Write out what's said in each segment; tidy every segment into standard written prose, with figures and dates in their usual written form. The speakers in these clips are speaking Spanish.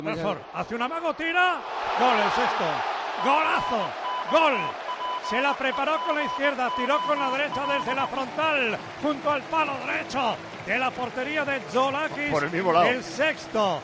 Mejor, hace un amago, tira, gol el sexto, golazo, gol. Se la preparó con la izquierda, tiró con la derecha desde la frontal, junto al palo derecho de la portería de Zoulakis. Por el mismo lado. El sexto,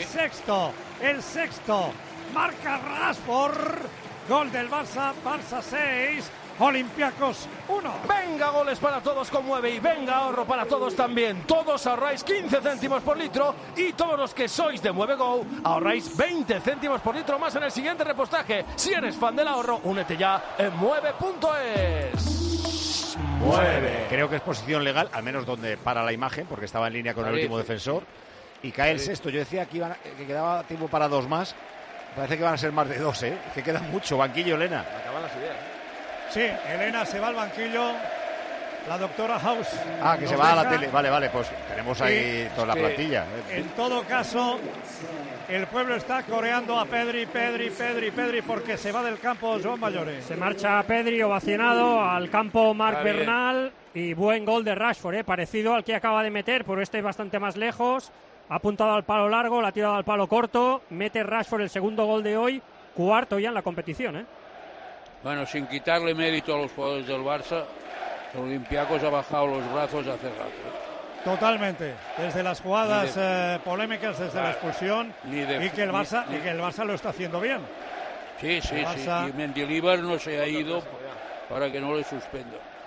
marca Rashford, gol del Barça, Barça 6, Olympiacos 1. Venga, goles para todos con 9 y venga ahorro para todos también. Todos ahorráis 15 céntimos por litro y todos los que sois de MueveGo ahorráis 20 céntimos por litro más en el siguiente repostaje. Si eres fan del ahorro, únete ya en mueve.es. Mueve. Creo que es posición legal, al menos donde para la imagen, porque estaba en línea con el último defensor. Y cae el sexto. Yo decía que quedaba tiempo para dos más. Parece que van a ser más de dos, ¿eh? Que queda mucho. Banquillo, Elena. Acaban las ideas. Sí, Elena se va al banquillo. La doctora House. Que se va a la tele. Vale, pues tenemos ahí toda la plantilla. En todo caso, el pueblo está coreando a Pedri, porque se va del campo Joan Mayores. Se marcha Pedri ovacionado al campo Marc Bernal y buen gol de Rashford, parecido al que acaba de meter, pero este es bastante más lejos. Ha apuntado al palo largo, la ha tirado al palo corto. Mete Rashford el segundo gol de hoy, cuarto ya en la competición, Bueno, sin quitarle mérito a los jugadores del Barça, el Olympiacos ha bajado los brazos hace rato. Totalmente, desde las jugadas polémicas, desde la expulsión, y que el Barça lo está haciendo bien. Sí, y Mendilibar no se ha ido para que no le suspenda.